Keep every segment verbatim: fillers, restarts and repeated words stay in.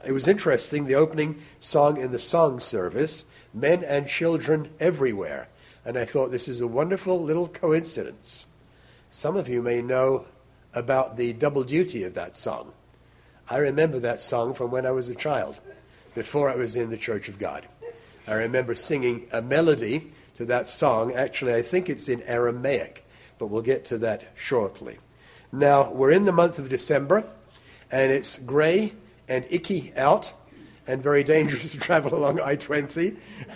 it was interesting, the opening song in the song service, Men and Children Everywhere. And I thought, this is a wonderful little coincidence. Some of you may know about the double duty of that song. I remember that song from when I was a child, before I was in the Church of God. I remember singing a melody to that song. Actually, I think it's in Aramaic, but we'll get to that shortly. Now, we're in the month of December, and it's gray and icky out, and very dangerous to travel along I twenty,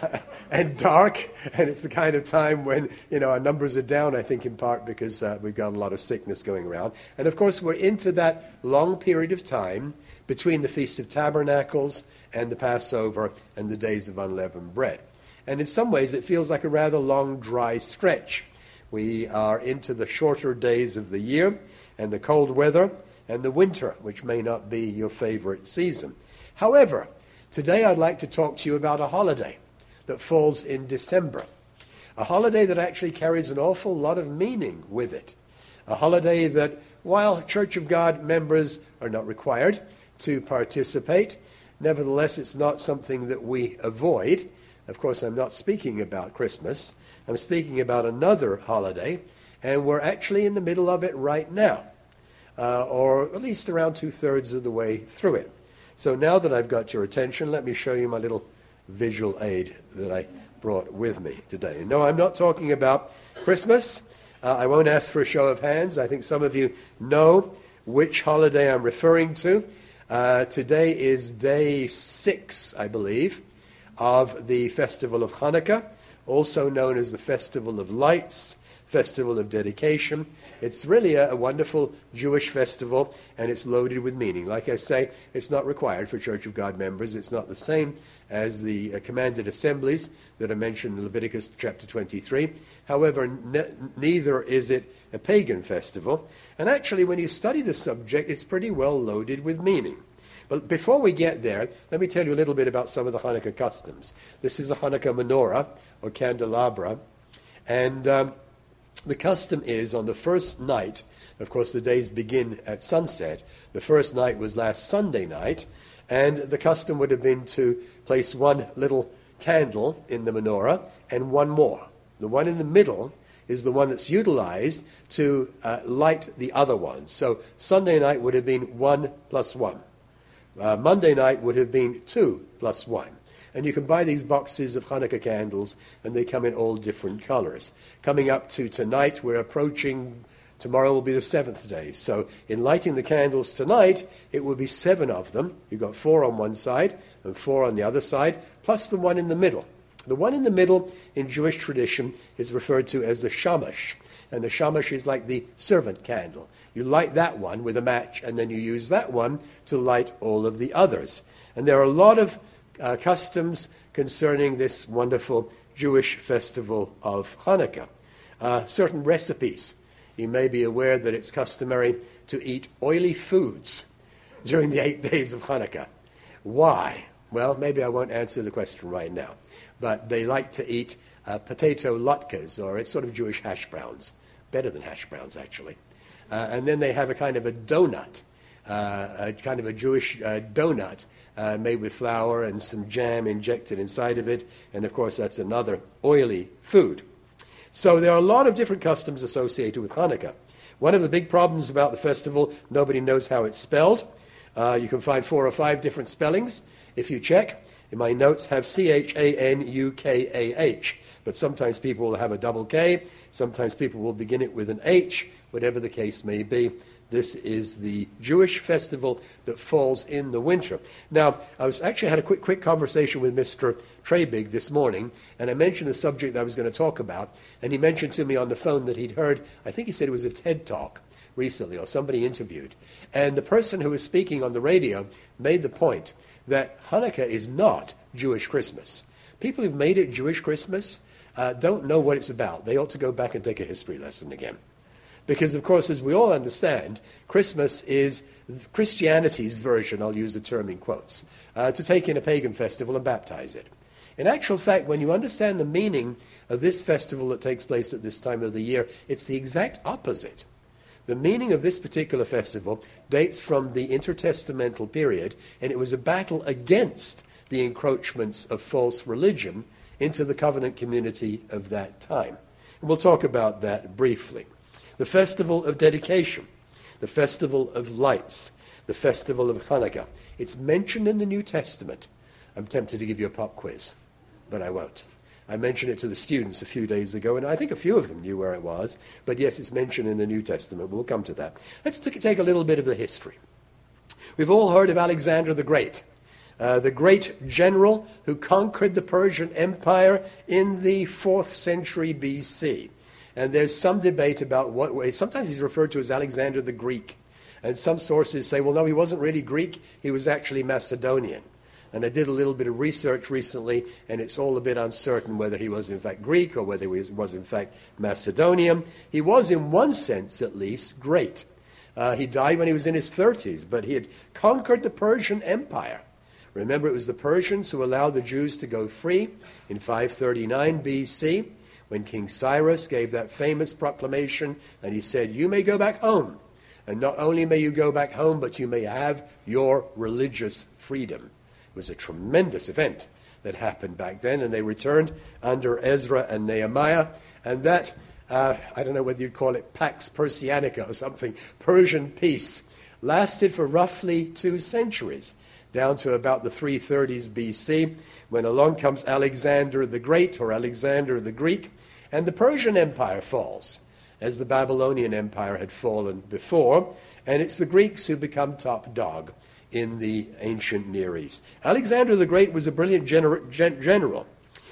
and dark, and it's the kind of time when, you know, our numbers are down, I think, in part because uh, we've got a lot of sickness going around. And, of course, we're into that long period of time between the Feast of Tabernacles and the Passover and the days of unleavened bread. And in some ways, it feels like a rather long, dry stretch. We are into the shorter days of the year and the cold weather and the winter, which may not be your favorite season. However, today I'd like to talk to you about a holiday that falls in December, a holiday that actually carries an awful lot of meaning with it, a holiday that, while Church of God members are not required to participate, nevertheless it's not something that we avoid. Of course, I'm not speaking about Christmas. I'm speaking about another holiday, and we're actually in the middle of it right now, uh, or at least around two-thirds of the way through it. So now that I've got your attention, let me show you my little visual aid that I brought with me today. No, I'm not talking about Christmas. Uh, I won't ask for a show of hands. I think some of you know which holiday I'm referring to. Uh, today is day six, I believe, of the Festival of Hanukkah, also known as the Festival of Lights, Festival of Dedication. It's really a, a wonderful Jewish festival, and it's loaded with meaning. Like I say, it's not required for Church of God members. It's not the same as the uh, commanded assemblies that are mentioned in Leviticus chapter twenty-three. However, ne- neither is it a pagan festival. And actually, when you study the subject, it's pretty well loaded with meaning. But before we get there, let me tell you a little bit about some of the Hanukkah customs. This is a Hanukkah menorah, or candelabra, and um, the custom is on the first night, of course the days begin at sunset, the first night was last Sunday night, and the custom would have been to place one little candle in the menorah and one more. The one in the middle is the one that's utilized to uh, light the other ones. So Sunday night would have been one plus one. Uh, Monday night would have been two plus one. And you can buy these boxes of Hanukkah candles, and they come in all different colors. Coming up to tonight, we're approaching, tomorrow will be the seventh day. So in lighting the candles tonight, it will be seven of them. You've got four on one side and four on the other side, plus the one in the middle. The one in the middle, in Jewish tradition, is referred to as the shamash. And the shamash is like the servant candle. You light that one with a match, and then you use that one to light all of the others. And there are a lot of uh, customs concerning this wonderful Jewish festival of Hanukkah. Uh, certain recipes. You may be aware that it's customary to eat oily foods during the eight days of Hanukkah. Why? Well, maybe I won't answer the question right now. But they like to eat uh, potato latkes, or it's sort of Jewish hash browns. Better than hash browns, actually. Uh, and then they have a kind of a donut, uh, a kind of a Jewish uh, donut uh, made with flour and some jam injected inside of it. And, of course, that's another oily food. So there are a lot of different customs associated with Hanukkah. One of the big problems about the festival, nobody knows how it's spelled. Uh, you can find four or five different spellings if you check. In my notes have C H A N U K A H, but sometimes people will have a double K, sometimes people will begin it with an H, whatever the case may be. This is the Jewish festival that falls in the winter. Now, I was actually had a quick quick conversation with Mister Trebig this morning, and I mentioned the subject that I was going to talk about, and he mentioned to me on the phone that he'd heard, I think he said it was a TED Talk recently, or somebody interviewed. And the person who was speaking on the radio made the point that Hanukkah is not Jewish Christmas. People who've made it Jewish Christmas uh, don't know what it's about. They ought to go back and take a history lesson again. Because, of course, as we all understand, Christmas is Christianity's version, I'll use the term in quotes, uh, to take in a pagan festival and baptize it. In actual fact, when you understand the meaning of this festival that takes place at this time of the year, it's the exact opposite. The meaning of this particular festival dates from the intertestamental period, and it was a battle against the encroachments of false religion into the covenant community of that time. And we'll talk about that briefly. The festival of dedication, the festival of lights, the festival of Hanukkah. It's mentioned in the New Testament. I'm tempted to give you a pop quiz, but I won't. I mentioned it to the students a few days ago, and I think a few of them knew where it was. But yes, it's mentioned in the New Testament. We'll come to that. Let's t- take a little bit of the history. We've all heard of Alexander the Great, uh, the great general who conquered the Persian Empire in the fourth century B C. And there's some debate about what way. Sometimes he's referred to as Alexander the Greek. And some sources say, well, no, he wasn't really Greek. He was actually Macedonian. And I did a little bit of research recently, and it's all a bit uncertain whether he was in fact Greek or whether he was, was in fact Macedonian. He was, in one sense at least, great. Uh, he died when he was in his thirties, but he had conquered the Persian Empire. Remember, it was the Persians who allowed the Jews to go free in five thirty-nine B C, when King Cyrus gave that famous proclamation, and he said, you may go back home. And not only may you go back home, but you may have your religious freedom. It was a tremendous event that happened back then, and they returned under Ezra and Nehemiah. And that, uh, I don't know whether you'd call it Pax Persianica or something, Persian peace, lasted for roughly two centuries, down to about the three thirties B C, when along comes Alexander the Great, or Alexander the Greek, and the Persian Empire falls, as the Babylonian Empire had fallen before, and it's the Greeks who become top dog in the ancient Near East. Alexander the Great was a brilliant gener- gen- general.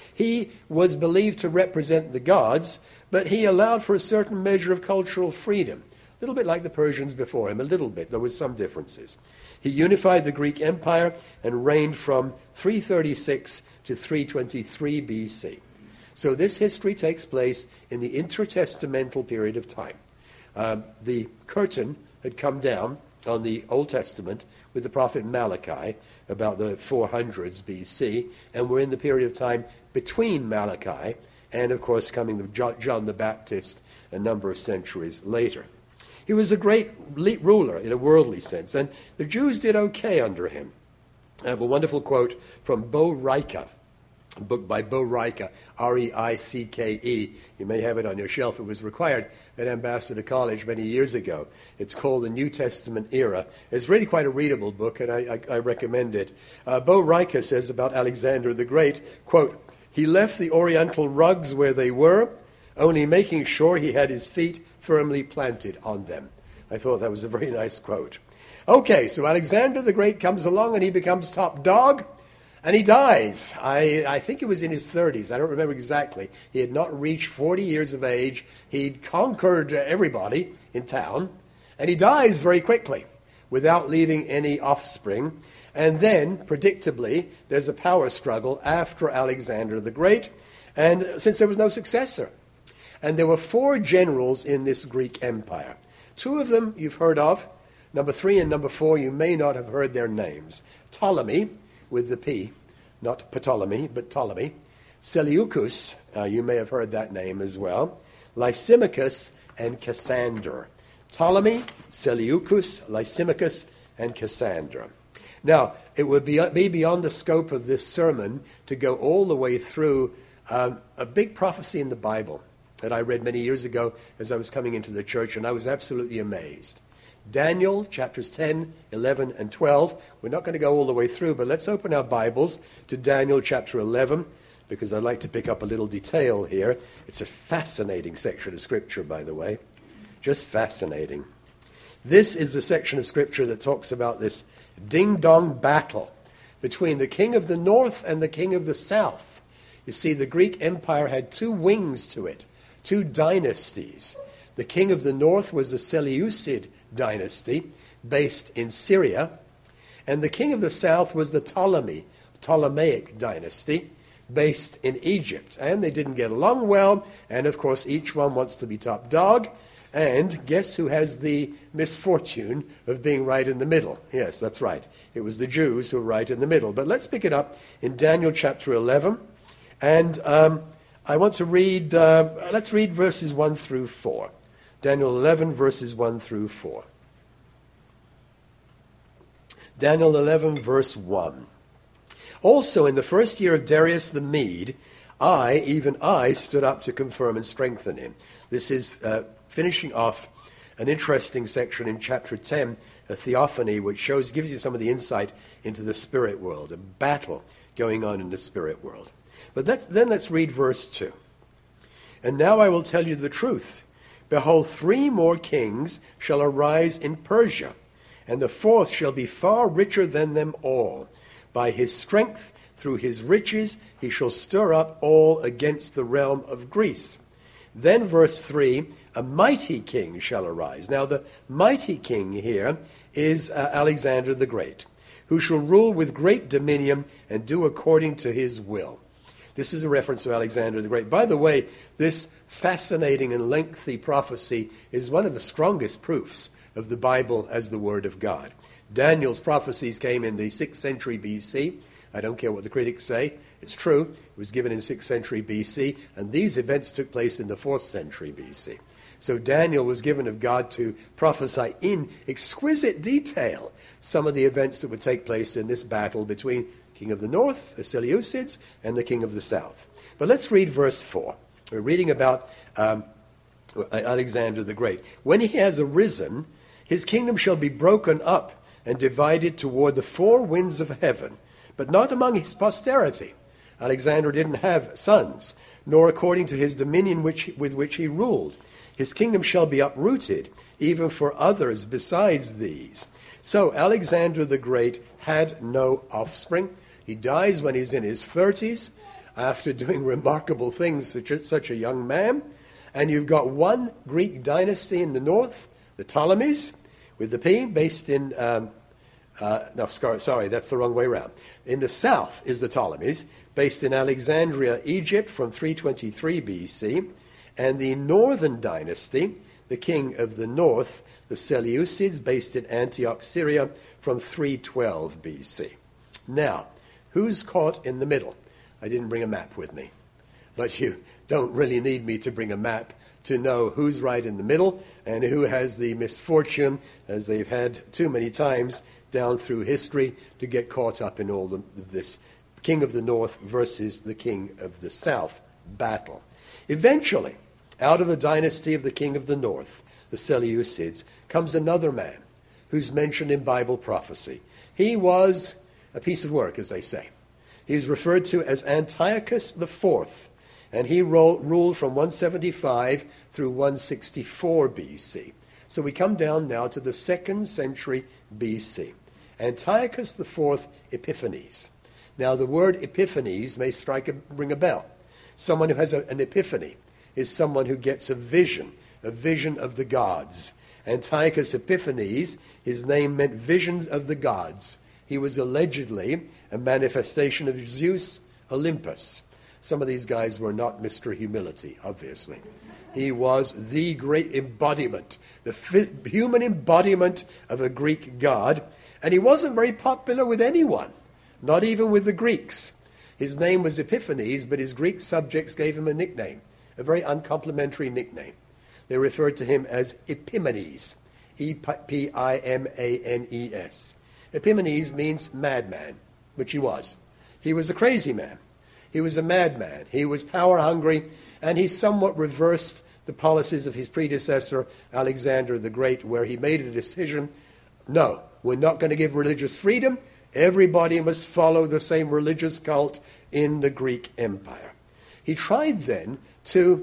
He was believed to represent the gods, but he allowed for a certain measure of cultural freedom, a little bit like the Persians before him, a little bit, there were some differences. He unified the Greek Empire and reigned from three thirty-six to three twenty-three B C. So this history takes place in the intertestamental period of time. Um, the curtain had come down on the Old Testament with the prophet Malachi about the four hundreds B C, and we're in the period of time between Malachi and, of course, coming of John the Baptist a number of centuries later. He was a great ruler in a worldly sense, and the Jews did okay under him. I have a wonderful quote from Bo Reicha, a book by Bo Reicha, R E I C K E. You may have it on your shelf. It was required at Ambassador College many years ago. It's called The New Testament Era. It's really quite a readable book, and I, I, I recommend it. Uh, Bo Reicha says about Alexander the Great, quote, he left the oriental rugs where they were, only making sure he had his feet firmly planted on them. I thought that was a very nice quote. Okay, so Alexander the Great comes along and he becomes top dog. And he dies. I, I think it was in his thirties. I don't remember exactly. He had not reached forty years of age. He'd conquered everybody in town. And he dies very quickly without leaving any offspring. And then, predictably, there's a power struggle after Alexander the Great. And since there was no successor. And there were four generals in this Greek empire. Two of them you've heard of. Number three and number four, you may not have heard their names. Ptolemy, with the P, not Ptolemy, but Ptolemy. Seleucus, uh, you may have heard that name as well. Lysimachus and Cassander. Ptolemy, Seleucus, Lysimachus, and Cassander. Now, it would be, be beyond the scope of this sermon to go all the way through um, a big prophecy in the Bible that I read many years ago as I was coming into the church, and I was absolutely amazed. Daniel, chapters ten, eleven, and twelve. We're not going to go all the way through, but let's open our Bibles to Daniel chapter eleven, because I'd like to pick up a little detail here. It's a fascinating section of Scripture, by the way. Just fascinating. This is the section of Scripture that talks about this ding-dong battle between the king of the north and the king of the south. You see, the Greek Empire had two wings to it, two dynasties. The king of the north was the Seleucid dynasty, based in Syria, and the king of the south was the Ptolemy, Ptolemaic dynasty, based in Egypt. And they didn't get along well, and of course each one wants to be top dog, and guess who has the misfortune of being right in the middle? Yes, that's right. It was the Jews who were right in the middle. But let's pick it up in Daniel chapter eleven, and um, I want to read, uh, let's read verses one through four. Daniel eleven, verses one through four. Daniel eleven, verse one. Also, in the first year of Darius the Mede, I, even I, stood up to confirm and strengthen him. This is uh, finishing off an interesting section in chapter ten, a theophany, which shows, gives you some of the insight into the spirit world, a battle going on in the spirit world. But let's, then let's read verse two. And now I will tell you the truth. Behold, three more kings shall arise in Persia, and the fourth shall be far richer than them all. By his strength, through his riches, he shall stir up all against the realm of Greece. Then verse three, a mighty king shall arise. Now the mighty king here is uh, Alexander the Great, who shall rule with great dominion and do according to his will. This is a reference to Alexander the Great. By the way, this fascinating and lengthy prophecy is one of the strongest proofs of the Bible as the Word of God. Daniel's prophecies came in the sixth century B C. I don't care what the critics say. It's true. It was given in sixth century B C, and these events took place in the fourth century B C. So Daniel was given of God to prophesy in exquisite detail some of the events that would take place in this battle between king of the north, the Seleucids, and the king of the south. But let's read verse four. We're reading about um, Alexander the Great. When he has arisen, his kingdom shall be broken up and divided toward the four winds of heaven, but not among his posterity. Alexander didn't have sons, nor according to his dominion which, with which he ruled. His kingdom shall be uprooted, even for others besides these. So Alexander the Great had no offspring. He dies when he's in his thirties, after doing remarkable things for such a young man. And you've got one Greek dynasty in the north, the Ptolemies, with the P, based in, um, uh, no, sorry, that's the wrong way around. In the south is the Ptolemies, based in Alexandria, Egypt, from three twenty-three B C, and the northern dynasty, the king of the north, the Seleucids, based in Antioch, Syria, from three twelve B C. Now, who's caught in the middle? I didn't bring a map with me, but you don't really need me to bring a map to know who's right in the middle and who has the misfortune, as they've had too many times down through history, to get caught up in all of this king of the north versus the king of the south battle. Eventually, out of the dynasty of the king of the north, the Seleucids, comes another man who's mentioned in Bible prophecy. He was a piece of work, as they say. He's referred to as Antiochus the Fourth, and he ro- ruled from one seventy-five through one sixty-four B C. So we come down now to the second century B C. Antiochus the Fourth Epiphanes. Now the word Epiphanes may strike a, ring a bell. Someone who has a, an epiphany is someone who gets a vision, a vision of the gods. Antiochus Epiphanes, his name meant visions of the gods. He was allegedly a manifestation of Zeus Olympus. Some of these guys were not Mister Humility, obviously. He was the great embodiment, the fi- human embodiment of a Greek god, and he wasn't very popular with anyone, not even with the Greeks. His name was Epiphanes, but his Greek subjects gave him a nickname, a very uncomplimentary nickname. They referred to him as Epimanes, E P I M A N E S. Epimanes means madman, which he was. He was a crazy man. He was a madman. He was power-hungry, and he somewhat reversed the policies of his predecessor, Alexander the Great, where he made a decision, no, we're not going to give religious freedom. Everybody must follow the same religious cult in the Greek Empire. He tried then to,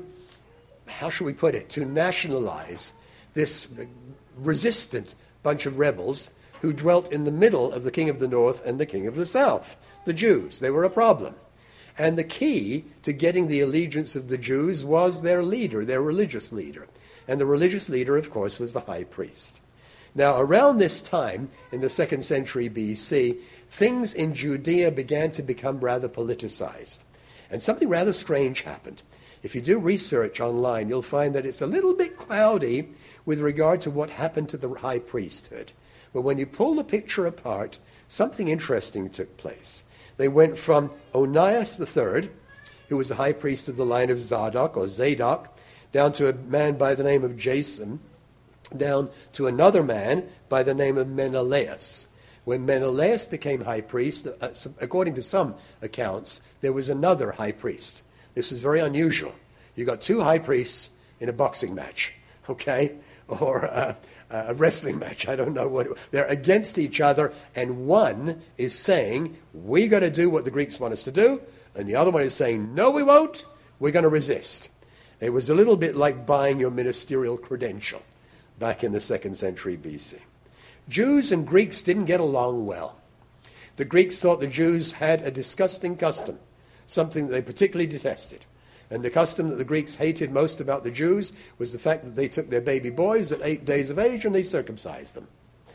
how shall we put it, to nationalize this resistant bunch of rebels who dwelt in the middle of the king of the north and the king of the south, the Jews. They were a problem. And the key to getting the allegiance of the Jews was their leader, their religious leader. And the religious leader, of course, was the high priest. Now, around this time, in the second century B C, things in Judea began to become rather politicized. And something rather strange happened. If you do research online, you'll find that it's a little bit cloudy with regard to what happened to the high priesthood. But when you pull the picture apart, something interesting took place. They went from Onias the third, who was the high priest of the line of Zadok or Zadok. down to a man by the name of Jason, down to another man by the name of Menelaus. When Menelaus became high priest, uh, according to some accounts, there was another high priest. This was very unusual. You got two high priests in a boxing match, okay, or a, a wrestling match. I don't know what. They're against each other, and one is saying, we got to do what the Greeks want us to do, and the other one is saying, no, we won't. We're going to resist. It was a little bit like buying your ministerial credential back in the second century B C. Jews and Greeks didn't get along well. The Greeks thought the Jews had a disgusting custom, something that they particularly detested. And the custom that the Greeks hated most about the Jews was the fact that they took their baby boys at eight days of age and they circumcised them.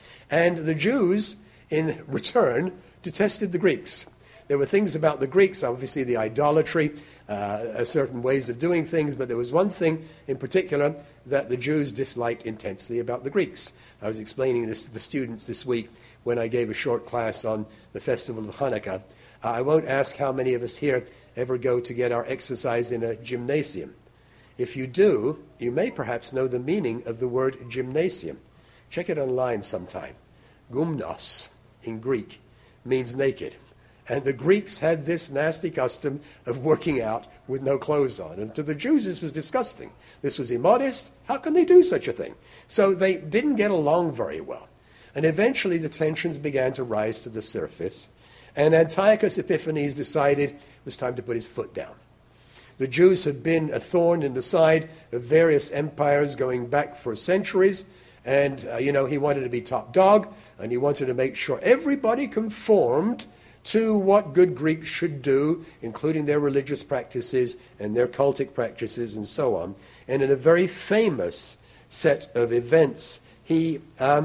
And the Jews, in return, detested the Greeks. There were things about the Greeks, obviously the idolatry, uh, certain ways of doing things, but there was one thing in particular that the Jews disliked intensely about the Greeks. I was explaining this to the students this week when I gave a short class on the festival of Hanukkah. Uh, I won't ask how many of us here ever go to get our exercise in a gymnasium. If you do, you may perhaps know the meaning of the word gymnasium. Check it online sometime. Gumnos, in Greek, means naked. And the Greeks had this nasty custom of working out with no clothes on. And to the Jews, this was disgusting. This was immodest. How can they do such a thing? So they didn't get along very well. And eventually the tensions began to rise to the surface. And Antiochus Epiphanes decided it was time to put his foot down. The Jews had been a thorn in the side of various empires going back for centuries. And, uh, you know, he wanted to be top dog. And he wanted to make sure everybody conformed to what good Greeks should do, including their religious practices and their cultic practices and so on. And in a very famous set of events, he, um,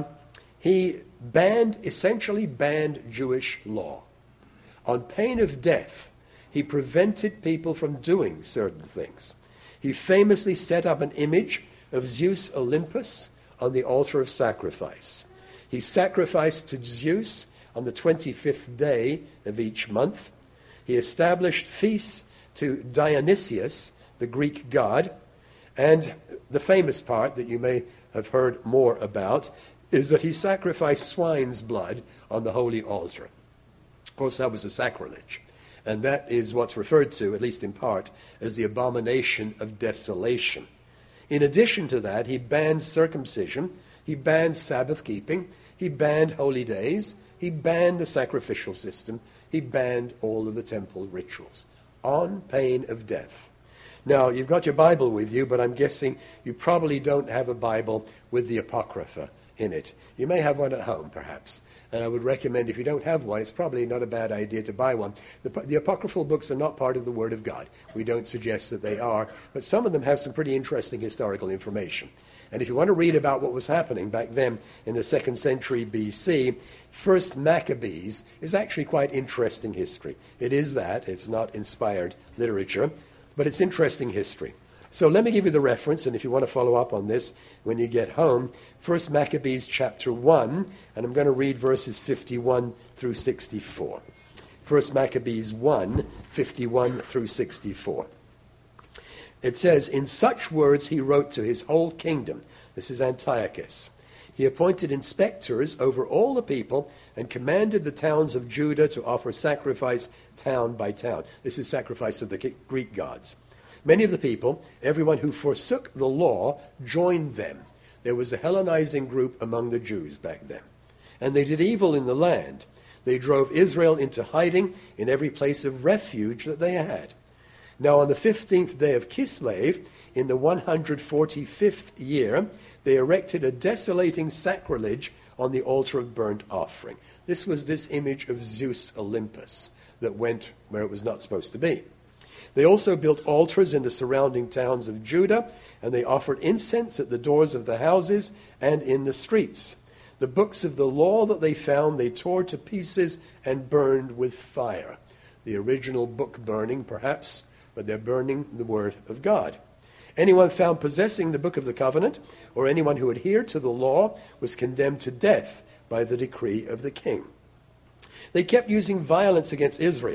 he banned, essentially banned Jewish law. On pain of death, he prevented people from doing certain things. He famously set up an image of Zeus Olympus on the altar of sacrifice. He sacrificed to Zeus on the twenty-fifth day of each month. He established feasts to Dionysius, the Greek god. And the famous part that you may have heard more about is that he sacrificed swine's blood on the holy altar. Of course, that was a sacrilege. And that is what's referred to, at least in part, as the abomination of desolation. In addition to that, he banned circumcision, he banned Sabbath keeping, he banned holy days, he banned the sacrificial system. He banned all of the temple rituals on pain of death. Now, you've got your Bible with you, but I'm guessing you probably don't have a Bible with the Apocrypha in it. You may have one at home, perhaps. And I would recommend, if you don't have one, it's probably not a bad idea to buy one. The, the apocryphal books are not part of the Word of God. We don't suggest that they are. But some of them have some pretty interesting historical information. And if you want to read about what was happening back then in the second century B C, First Maccabees is actually quite interesting history. It is that. It's not inspired literature, but it's interesting history. So let me give you the reference, and if you want to follow up on this when you get home, First Maccabees chapter one, and I'm going to read verses fifty-one through sixty-four. First Maccabees one, fifty-one through sixty-four. It says, "In such words he wrote to his whole kingdom." This is Antiochus. "He appointed inspectors over all the people and commanded the towns of Judah to offer sacrifice town by town." This is sacrifice of the Greek gods. "Many of the people, everyone who forsook the law, joined them." There was a Hellenizing group among the Jews back then. "And they did evil in the land. They drove Israel into hiding in every place of refuge that they had. Now on the fifteenth day of Kislev, in the one hundred forty-fifth year, they erected a desolating sacrilege on the altar of burnt offering." This was this image of Zeus Olympus that went where it was not supposed to be. "They also built altars in the surrounding towns of Judah, and they offered incense at the doors of the houses and in the streets. The books of the law that they found they tore to pieces and burned with fire." The original book burning, perhaps, but they're burning the word of God. "Anyone found possessing the book of the covenant, or anyone who adhered to the law, was condemned to death by the decree of the king. They kept using violence against Israel,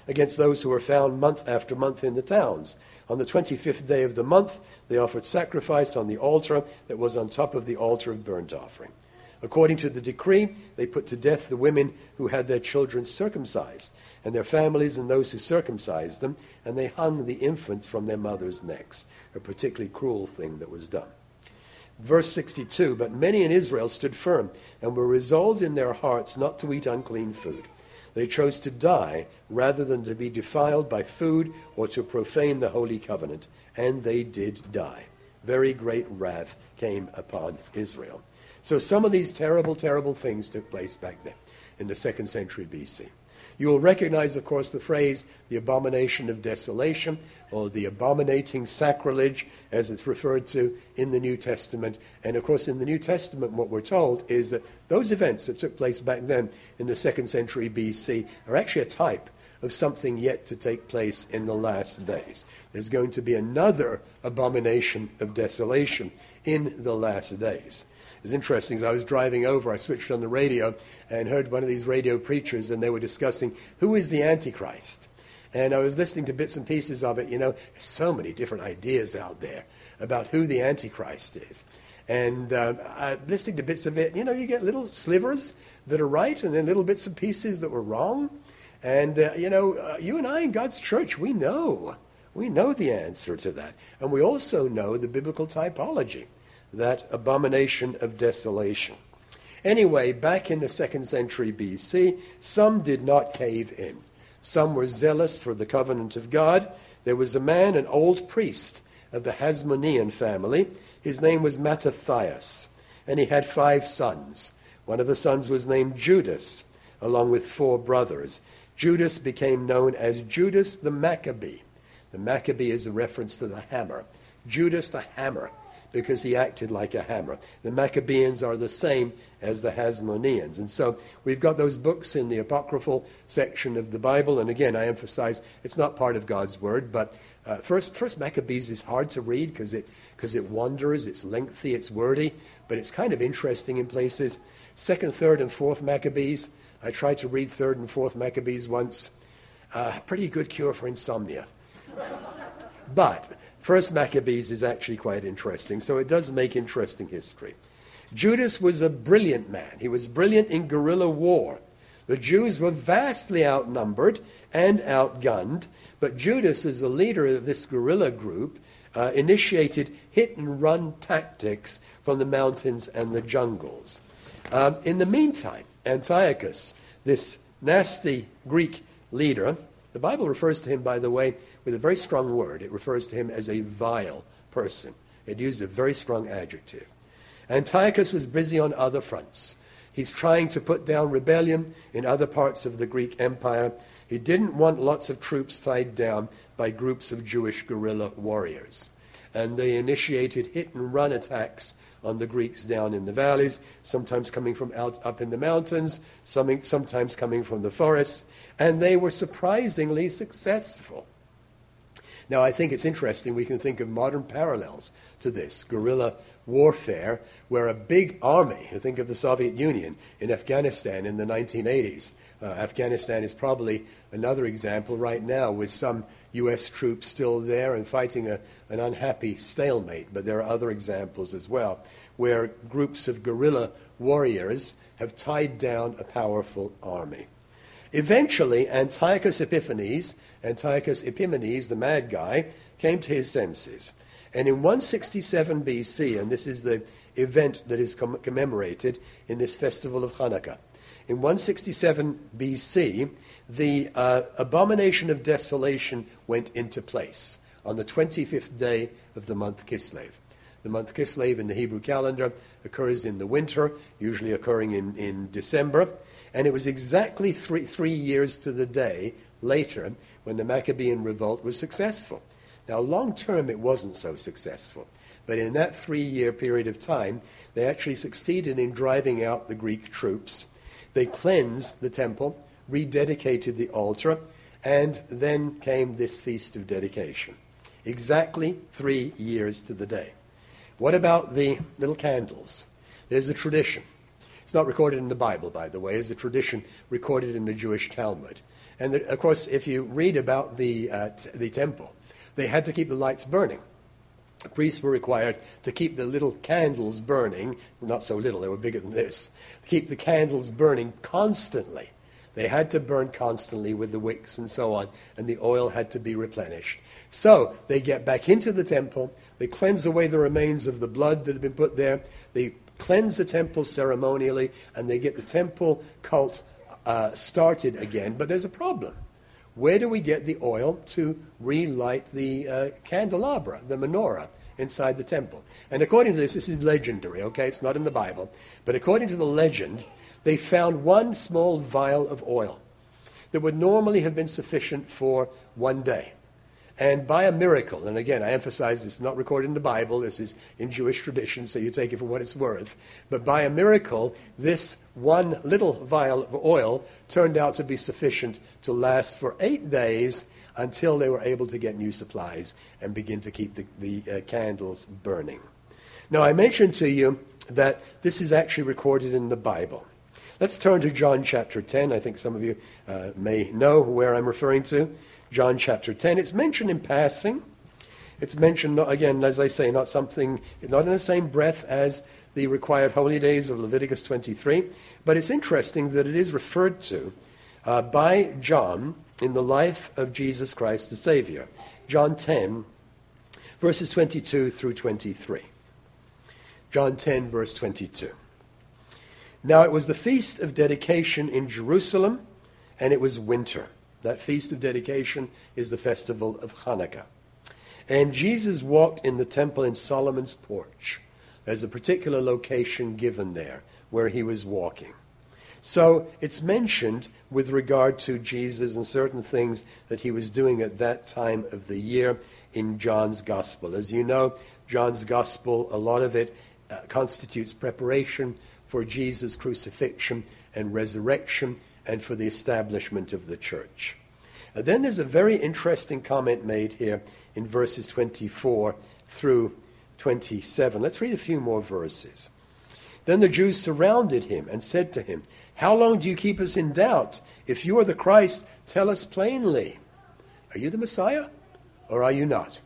against those who were found month after month in the towns. On the twenty-fifth day of the month, they offered sacrifice on the altar that was on top of the altar of burnt offering. According to the decree, they put to death the women who had their children circumcised, and their families and those who circumcised them, and they hung the infants from their mothers' necks, a particularly cruel thing that was done. Verse sixty-two, but many in Israel stood firm and were resolved in their hearts not to eat unclean food. They chose to die rather than to be defiled by food or to profane the holy covenant, and they did die. Very great wrath came upon Israel. So some of these terrible, terrible things took place back then in the second century B C. You will recognize, of course, the phrase, the abomination of desolation, or the abominating sacrilege, as it's referred to in the New Testament. And, of course, in the New Testament, what we're told is that those events that took place back then in the second century B C are actually a type of something yet to take place in the last days. There's going to be another abomination of desolation in the last days. It was interesting, as I was driving over, I switched on the radio and heard one of these radio preachers, and they were discussing who is the Antichrist. And I was listening to bits and pieces of it. You know, there's so many different ideas out there about who the Antichrist is. And um, I, listening to bits of it, you know, you get little slivers that are right and then little bits and pieces that were wrong. And, uh, you know, uh, you and I in God's church, we know. We know the answer to that. And we also know the biblical typology, that abomination of desolation. Anyway, back in the second century B C, some did not cave in. Some were zealous for the covenant of God. There was a man, an old priest of the Hasmonean family. His name was Mattathias, and he had five sons. One of the sons was named Judas, along with four brothers. Judas became known as Judas the Maccabee. The Maccabee is a reference to the hammer. Judas the hammer, because he acted like a hammer. The Maccabeans are the same as the Hasmoneans. And so we've got those books in the apocryphal section of the Bible. And again, I emphasize it's not part of God's word, but uh, first, first Maccabees is hard to read because it, because it wanders, it's lengthy, it's wordy, but it's kind of interesting in places. Second, third, and fourth Maccabees, I tried to read third and fourth Maccabees once. Uh, pretty good cure for insomnia. But First Maccabees is actually quite interesting, so it does make interesting history. Judas was a brilliant man. He was brilliant in guerrilla war. The Jews were vastly outnumbered and outgunned, but Judas, as the leader of this guerrilla group, uh, initiated hit-and-run tactics from the mountains and the jungles. Um, in the meantime, Antiochus, this nasty Greek leader, the Bible refers to him, by the way, with a very strong word. It refers to him as a vile person. It uses a very strong adjective. Antiochus was busy on other fronts. He's trying to put down rebellion in other parts of the Greek Empire. He didn't want lots of troops tied down by groups of Jewish guerrilla warriors. And they initiated hit-and-run attacks on the Greeks down in the valleys, sometimes coming from out up in the mountains, some, sometimes coming from the forests, and they were surprisingly successful. Now, I think it's interesting, we can think of modern parallels to this, guerrilla warfare, where a big army, you think of the Soviet Union in Afghanistan in the nineteen eighties. Uh, Afghanistan is probably another example right now with some U S troops still there and fighting a, an unhappy stalemate, but there are other examples as well, where groups of guerrilla warriors have tied down a powerful army. Eventually, Antiochus Epiphanes, Antiochus Epimanes, the mad guy, came to his senses. And in one sixty-seven B C, and this is the event that is com- commemorated in this festival of Hanukkah, in one sixty-seven B C, the uh, abomination of desolation went into place on the twenty-fifth day of the month Kislev. The month Kislev in the Hebrew calendar occurs in the winter, usually occurring in, in December. And it was exactly three, three years to the day later when the Maccabean revolt was successful. Now, long term, it wasn't so successful. But in that three-year period of time, they actually succeeded in driving out the Greek troops. They cleansed the temple, rededicated the altar, and then came this feast of dedication. Exactly three years to the day. What about the little candles? There's a tradition. It's not recorded in the Bible, by the way. It's a tradition recorded in the Jewish Talmud. And the, of course, if you read about the, uh, t- the temple, they had to keep the lights burning. The priests were required to keep the little candles burning, not so little, they were bigger than this, to keep the candles burning constantly. They had to burn constantly with the wicks and so on, and the oil had to be replenished. So they get back into the temple, they cleanse away the remains of the blood that had been put there, they cleanse the temple ceremonially, and they get the temple cult uh, started again. But there's a problem. Where do we get the oil to relight the uh, candelabra, the menorah, inside the temple? And according to this, this is legendary, okay? It's not in the Bible. But according to the legend, they found one small vial of oil that would normally have been sufficient for one day. And by a miracle, and again, I emphasize this is not recorded in the Bible, this is in Jewish tradition, so you take it for what it's worth. But by a miracle, this one little vial of oil turned out to be sufficient to last for eight days until they were able to get new supplies and begin to keep the, the uh, candles burning. Now, I mentioned to you that this is actually recorded in the Bible. Let's turn to John chapter ten. I think some of you uh, may know where I'm referring to. John chapter ten. It's mentioned in passing. It's mentioned, not, again, as I say, not something, not in the same breath as the required holy days of Leviticus twenty-three, but it's interesting that it is referred to uh, by John in the life of Jesus Christ the Savior. John ten, verses twenty-two through twenty-three. John ten, verse twenty-two. Now it was the feast of dedication in Jerusalem, and it was winter. That feast of dedication is the festival of Hanukkah. And Jesus walked in the temple in Solomon's porch. There's a particular location given there where he was walking. So it's mentioned with regard to Jesus and certain things that he was doing at that time of the year in John's Gospel. As you know, John's Gospel, a lot of it uh, constitutes preparation for Jesus' crucifixion and resurrection and for the establishment of the church. Uh, then there's a very interesting comment made here in verses twenty-four through twenty-seven. Let's read a few more verses. Then the Jews surrounded him and said to him, "How long do you keep us in doubt? If you are the Christ, tell us plainly. Are you the Messiah, or are you not?"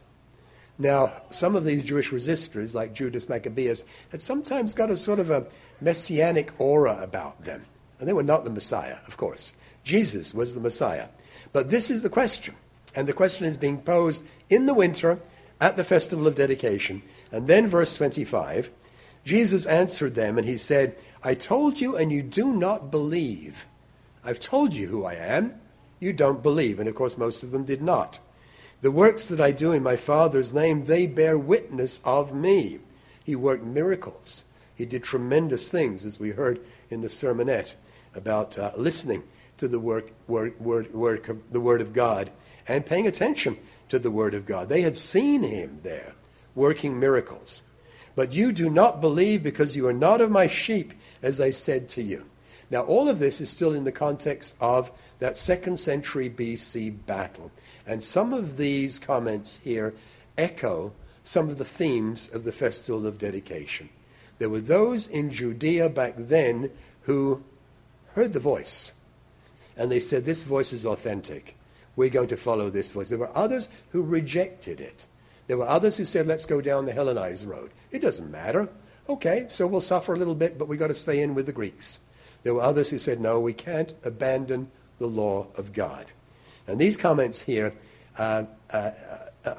Now, some of these Jewish resistors, like Judas Maccabeus, had sometimes got a sort of a messianic aura about them. And they were not the Messiah, of course. Jesus was the Messiah. But this is the question. And the question is being posed in the winter at the festival of dedication. And then verse twenty-five, Jesus answered them and he said, "I told you and you do not believe. I've told you who I am. You don't believe." And of course most of them did not. "The works that I do in my Father's name, they bear witness of me." He worked miracles. He did tremendous things, as we heard in the sermonette, about uh, listening to the word, word, word, word, of, the word of God and paying attention to the word of God. They had seen him there working miracles. "But you do not believe because you are not of my sheep, as I said to you." Now, all of this is still in the context of that second century B C battle. And some of these comments here echo some of the themes of the festival of dedication. There were those in Judea back then who heard the voice. And they said, this voice is authentic. We're going to follow this voice. There were others who rejected it. There were others who said, let's go down the Hellenized road. It doesn't matter. Okay, so we'll suffer a little bit, but we've got to stay in with the Greeks. There were others who said, no, we can't abandon the law of God. And these comments here uh, uh, uh,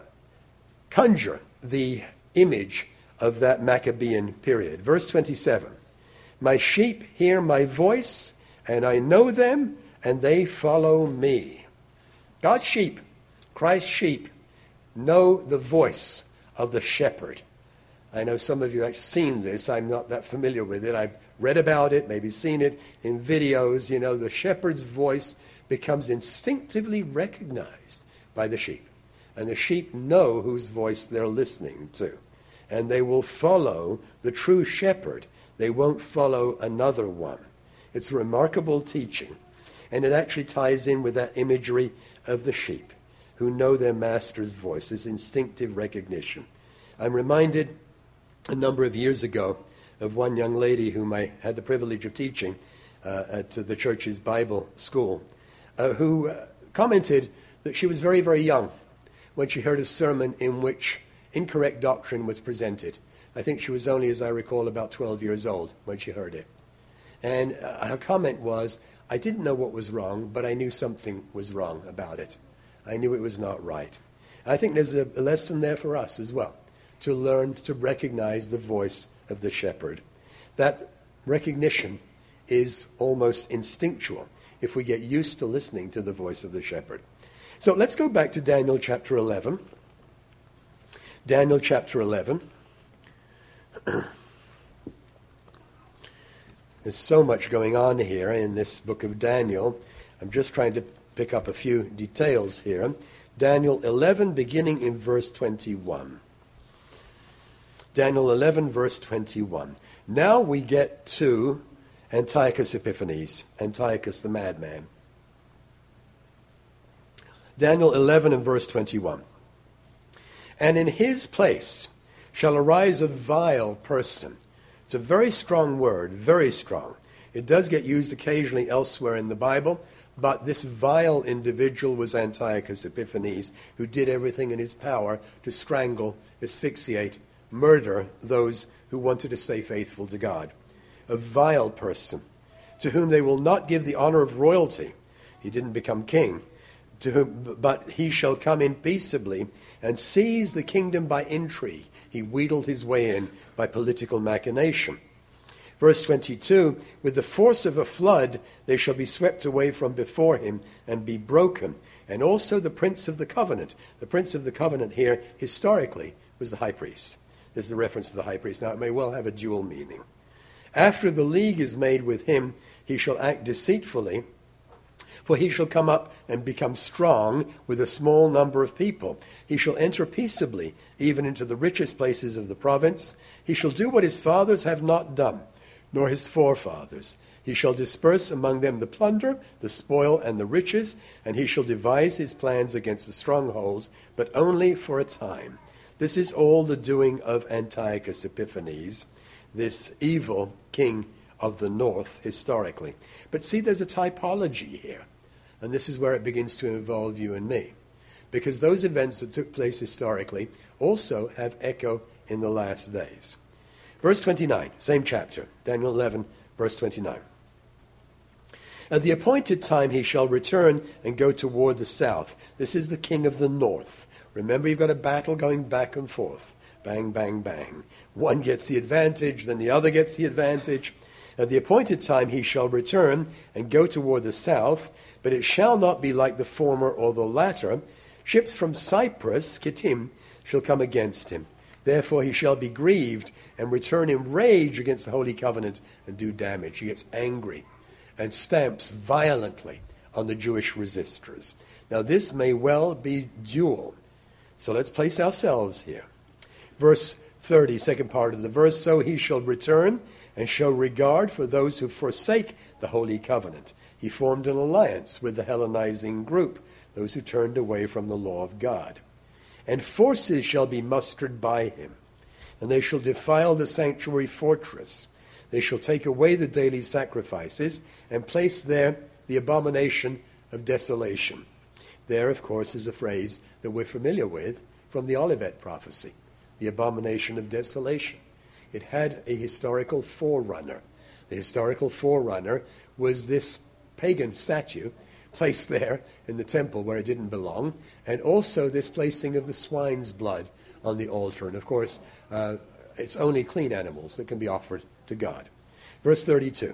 conjure the image of that Maccabean period. Verse twenty-seven, "My sheep hear my voice, and I know them, and they follow me." God's sheep, Christ's sheep, know the voice of the shepherd. I know some of you have seen this. I'm not that familiar with it. I've read about it, maybe seen it in videos. You know, the shepherd's voice becomes instinctively recognized by the sheep. And the sheep know whose voice they're listening to. And they will follow the true shepherd. They won't follow another one. It's remarkable teaching. And it actually ties in with that imagery of the sheep who know their master's voice, this instinctive recognition. I'm reminded a number of years ago of one young lady whom I had the privilege of teaching uh, at the church's Bible school. uh, who uh, commented that she was very, very young when she heard a sermon in which incorrect doctrine was presented. I think she was only, as I recall, about twelve years old when she heard it. And uh, her comment was, I didn't know what was wrong, but I knew something was wrong about it. I knew it was not right. I think there's a, a lesson there for us as well, to learn to recognize the voice of the shepherd. That recognition is almost instinctual if we get used to listening to the voice of the shepherd. So let's go back to Daniel chapter eleven. Daniel chapter eleven. There's so much going on here in this book of Daniel. I'm just trying to pick up a few details here. Daniel eleven, beginning in verse twenty-one. Daniel eleven, verse twenty-one. Now we get to Antiochus Epiphanes, Antiochus the madman. Daniel eleven and verse twenty-one. And in his place shall arise a vile person. It's a very strong word, very strong. It does get used occasionally elsewhere in the Bible, but this vile individual was Antiochus Epiphanes, who did everything in his power to strangle, asphyxiate, murder those who wanted to stay faithful to God. A vile person, to whom they will not give the honor of royalty. He didn't become king, to whom, but he shall come in peaceably and seize the kingdom by intrigue. He wheedled his way in by political machination. Verse twenty-two, with the force of a flood they shall be swept away from before him and be broken. And also the prince of the covenant. The prince of the covenant here, historically, was the high priest. This is a reference to the high priest. Now, it may well have a dual meaning. After the league is made with him, he shall act deceitfully, for he shall come up and become strong with a small number of people. He shall enter peaceably, even into the richest places of the province. He shall do what his fathers have not done, nor his forefathers. He shall disperse among them the plunder, the spoil, and the riches, and he shall devise his plans against the strongholds, but only for a time. This is all the doing of Antiochus Epiphanes, this evil king of the north, historically. But see, there's a typology here. And this is where it begins to involve you and me. Because those events that took place historically also have echo in the last days. Verse twenty-nine, same chapter, Daniel eleven, verse twenty-nine. At the appointed time he shall return and go toward the south. This is the king of the north. Remember, you've got a battle going back and forth. Bang, bang, bang. One gets the advantage, then the other gets the advantage. At the appointed time he shall return and go toward the south, but it shall not be like the former or the latter. Ships from Cyprus, Kittim, shall come against him. Therefore he shall be grieved and return in rage against the holy covenant and do damage. He gets angry and stamps violently on the Jewish resistors. Now this may well be dual. So let's place ourselves here. Verse thirty, second part of the verse, so he shall return and show regard for those who forsake the holy covenant. He formed an alliance with the Hellenizing group, those who turned away from the law of God. And forces shall be mustered by him, and they shall defile the sanctuary fortress. They shall take away the daily sacrifices and place there the abomination of desolation. There, of course, is a phrase that we're familiar with from the Olivet prophecy, the abomination of desolation. It had a historical forerunner. The historical forerunner was this pagan statue placed there in the temple where it didn't belong, and also this placing of the swine's blood on the altar. And of course, uh, it's only clean animals that can be offered to God. Verse thirty-two.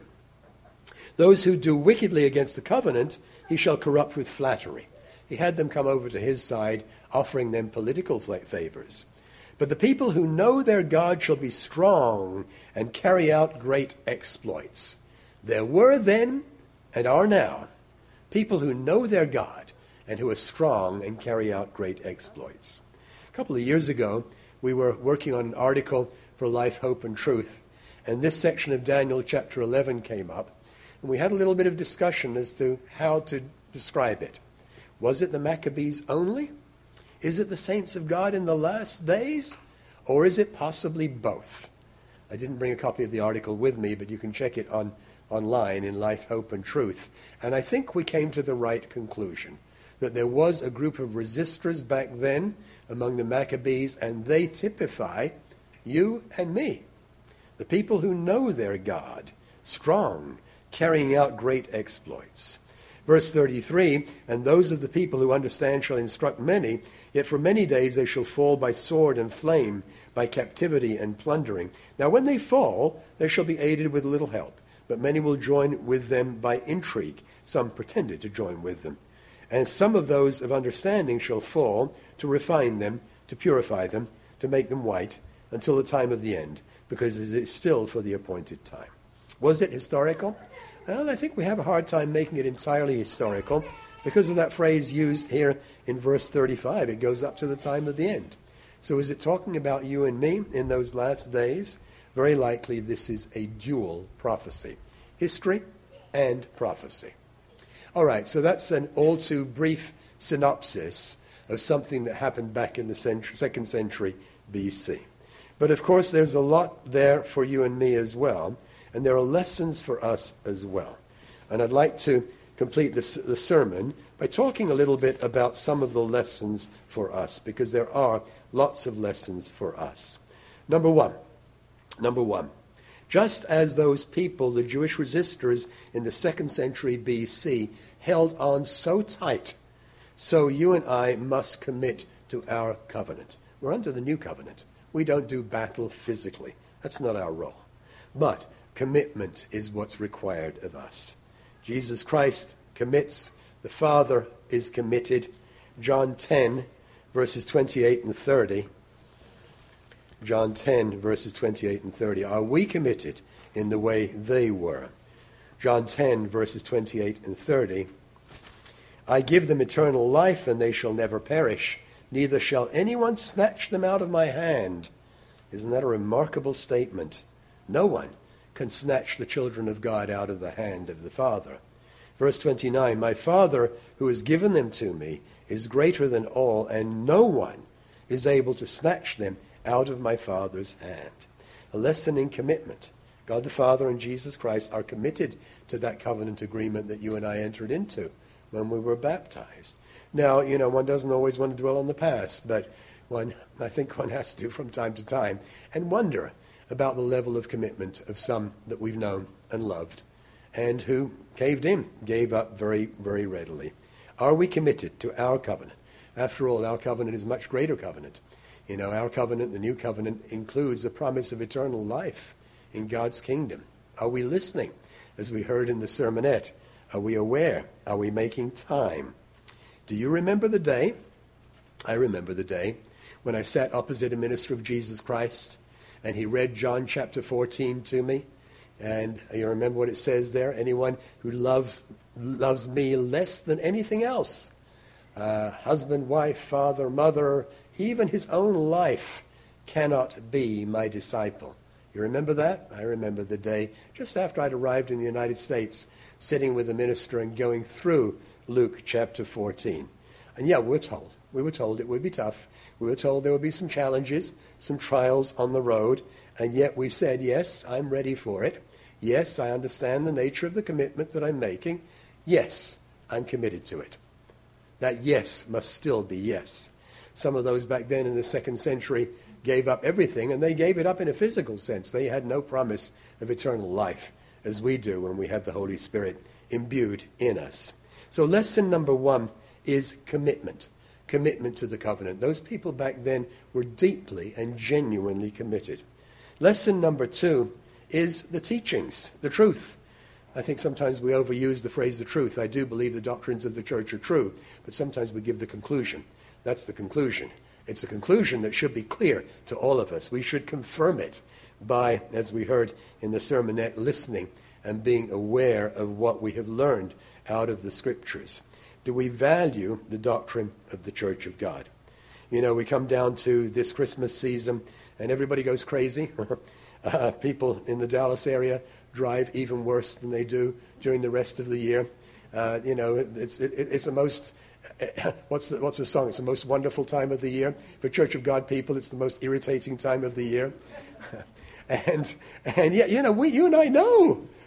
Those who do wickedly against the covenant, he shall corrupt with flattery. He had them come over to his side, offering them political favors. But the people who know their God shall be strong and carry out great exploits. There were then and are now people who know their God and who are strong and carry out great exploits. A couple of years ago, we were working on an article for Life, Hope, and Truth, and this section of Daniel chapter eleven came up, and we had a little bit of discussion as to how to describe it. Was it the Maccabees only? Is it the saints of God in the last days? Or is it possibly both? I didn't bring a copy of the article with me, but you can check it on online in Life, Hope, and Truth. And I think we came to the right conclusion, that there was a group of resistors back then among the Maccabees, and they typify you and me, the people who know their God, strong, carrying out great exploits. Verse thirty-three, and those of the people who understand shall instruct many, yet for many days they shall fall by sword and flame, by captivity and plundering. Now when they fall, they shall be aided with little help, but many will join with them by intrigue. Some pretended to join with them. And some of those of understanding shall fall, to refine them, to purify them, to make them white, until the time of the end, because it is still for the appointed time. Was it historical? Well, I think we have a hard time making it entirely historical because of that phrase used here in verse thirty-five. It goes up to the time of the end. So is it talking about you and me in those last days? Very likely this is a dual prophecy. History and prophecy. All right, so that's an all too brief synopsis of something that happened back in the century, second century B C. But of course there's a lot there for you and me as well. And there are lessons for us as well. And I'd like to complete this, the sermon by talking a little bit about some of the lessons for us, because there are lots of lessons for us. Number one, number one, just as those people, the Jewish resistors in the second century B C, held on so tight, so you and I must commit to our covenant. We're under the new covenant. We don't do battle physically. That's not our role. But commitment is what's required of us. Jesus Christ commits. The Father is committed. John ten, verses twenty-eight and thirty. John ten, verses twenty-eight and thirty. Are we committed in the way they were? John ten, verses twenty-eight and thirty. I give them eternal life, and they shall never perish, neither shall anyone snatch them out of my hand. Isn't that a remarkable statement? No one can snatch the children of God out of the hand of the Father. Verse twenty-nine, my Father who has given them to me is greater than all, and no one is able to snatch them out of my Father's hand. A lesson in commitment. God the Father and Jesus Christ are committed to that covenant agreement that you and I entered into when we were baptized. Now, you know, one doesn't always want to dwell on the past, but one, I think one has to from time to time, and wonder about the level of commitment of some that we've known and loved and who caved in, gave up very, very readily. Are we committed to our covenant? After all, our covenant is a much greater covenant. You know, our covenant, the new covenant, includes a promise of eternal life in God's kingdom. Are we listening? As we heard in the sermonette, are we aware? Are we making time? Do you remember the day? I remember the day when I sat opposite a minister of Jesus Christ, and he read John chapter fourteen to me. And you remember what it says there? Anyone who loves loves me less than anything else, uh, husband, wife, father, mother, even his own life, cannot be my disciple. You remember that? I remember the day just after I'd arrived in the United States, sitting with a minister and going through Luke chapter fourteen. And yeah, we're told. We were told it would be tough. We were told there would be some challenges, some trials on the road. And yet we said, yes, I'm ready for it. Yes, I understand the nature of the commitment that I'm making. Yes, I'm committed to it. That yes must still be yes. Some of those back then in the second century gave up everything, and they gave it up in a physical sense. They had no promise of eternal life, as we do when we have the Holy Spirit imbued in us. So lesson number one is commitment. Commitment to the covenant. Those people back then were deeply and genuinely committed. Lesson number two is the teachings, the truth. I think sometimes we overuse the phrase the truth. I do believe the doctrines of the church are true, but sometimes we give the conclusion. That's the conclusion. It's a conclusion that should be clear to all of us. We should confirm it by, as we heard in the sermonette, listening and being aware of what we have learned out of the Scriptures. Do we value the doctrine of the Church of God? You know, we come down to this Christmas season and everybody goes crazy. uh, people in the Dallas area drive even worse than they do during the rest of the year. Uh, you know, it, it's it, it's the most, what's the, what's the song? It's the most wonderful time of the year. For Church of God people, it's the most irritating time of the year. and, and yet, you know, we, you and I know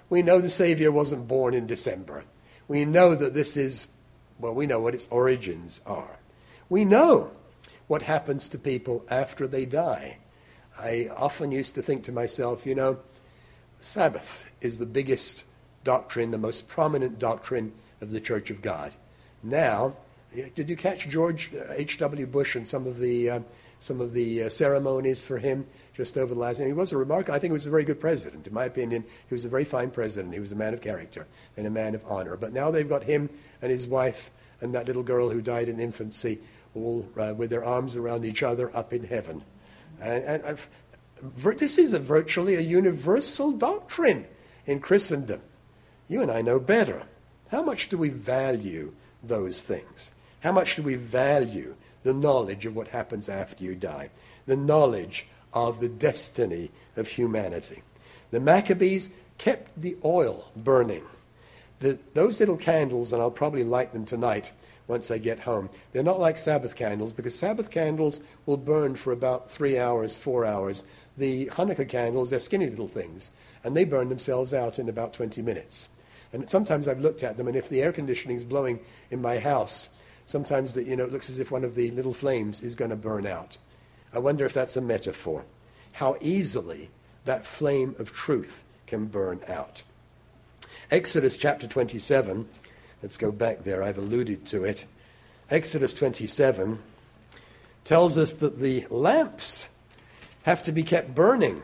We know the Savior wasn't born in December. We know that this is, well, we know what its origins are. We know what happens to people after they die. I often used to think to myself, you know, Sabbath is the biggest doctrine, the most prominent doctrine of the Church of God. Now, did you catch George H W Bush and some of the uh, some of the uh, ceremonies for him just over the last? And he was a remarkable. I think he was a very good president, in my opinion. He was a very fine president. He was a man of character and a man of honor. But now they've got him and his wife and that little girl who died in infancy, all uh, with their arms around each other up in heaven. And, and I've, this is a virtually a universal doctrine in Christendom. You and I know better. How much do we value those things? How much do we value the knowledge of what happens after you die? The knowledge of the destiny of humanity. The Maccabees kept the oil burning. The, those little candles, and I'll probably light them tonight once I get home, they're not like Sabbath candles, because Sabbath candles will burn for about three hours, four hours. The Hanukkah candles, they're skinny little things, and they burn themselves out in about twenty minutes. And sometimes I've looked at them, and if the air conditioning is blowing in my house, sometimes the, you know, it looks as if one of the little flames is going to burn out. I wonder if that's a metaphor. How easily that flame of truth can burn out. Exodus chapter twenty-seven, let's go back there, I've alluded to it. Exodus twenty-seven tells us that the lamps have to be kept burning.